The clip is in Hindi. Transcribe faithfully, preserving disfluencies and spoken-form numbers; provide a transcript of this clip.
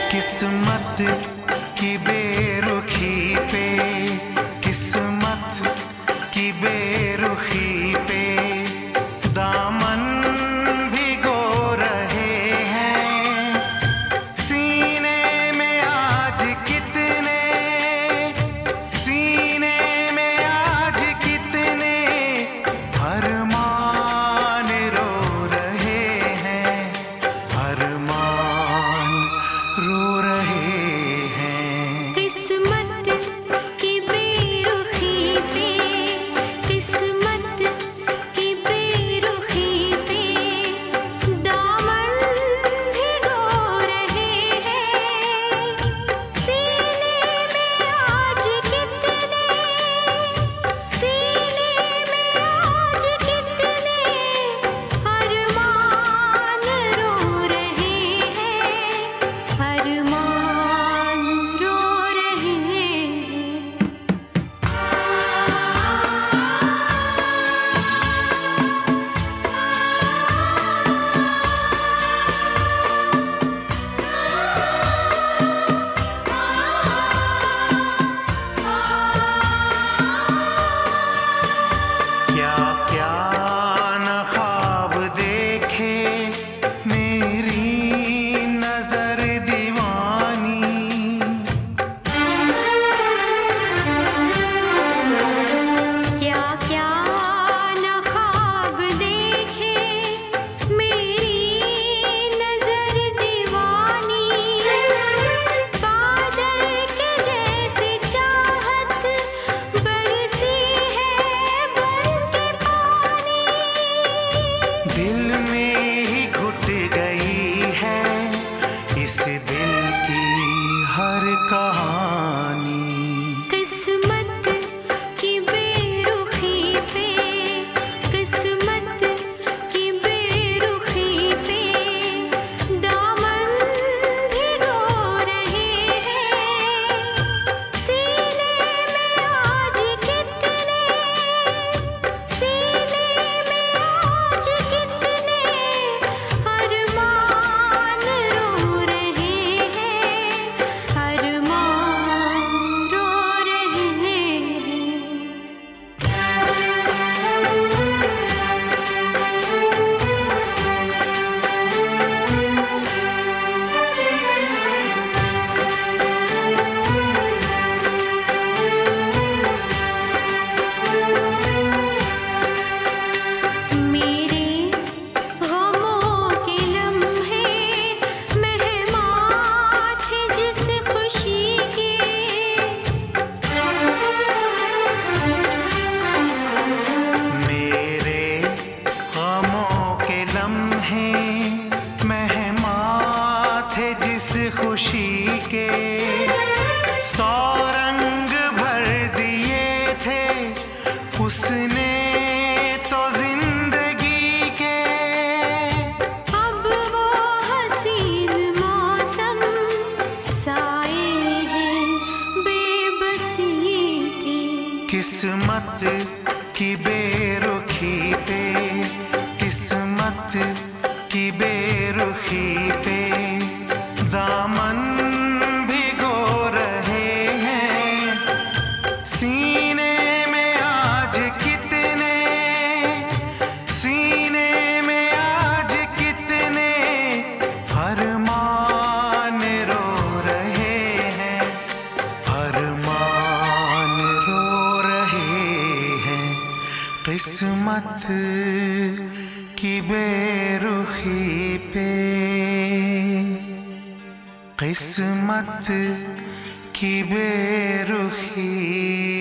किस्मत की बेरुखी पे, किस्मत की बेरुखी पे दामन भिगो रहे हैं। सीने में आज कितने, सीने में आज कितने अरमान रो रहे हैं, अरमान रो रहे हैं। किस्मत की बेरुखी पे, किस्मत की बेरुखी पे दामन भिगो रहे हैं। सीने में आज कितने, सीने में आज कितने अरमान रो रहे हैं, अरमान रो रहे हैं। क्या क्या न ख्वाब देखे मेरी नजर दीवानी, क्या क्या न ख्वाब देखे मेरी नजर दीवानी। बादल के जैसे चाहत बरसी है बन के पानी। दिल में ही घुट गई है इस दिल की हर कहानी। किस्मत की बेरुखी पे, किस्मत की बेरुखी पे दामन भिगो रहे हैं। सीने में आज कितने, सीने में आज कितने अरमान रो रहे हैं, अरमान रो रहे हैं। मेरे गमों के लम्हे मेहमान थे जिस खुशी के। मेरे गमों के लम्हे मेहमान थे जिस खुशी के। सौ रंग भर दिए थे उसने तो जिंदगी के। अब वो हसीन मौसम साए हैं बेबसी के। किस्मत की बेरुखी पे, किस्मत की बेरुखी पे दामन भिगो रहे हैं। सीने में आज कितने, सीने में आज कितने अरमान रो रहे हैं, अरमान रो रहे हैं। किस्मत की बेरुखी पे, किस्मत की बेरुखी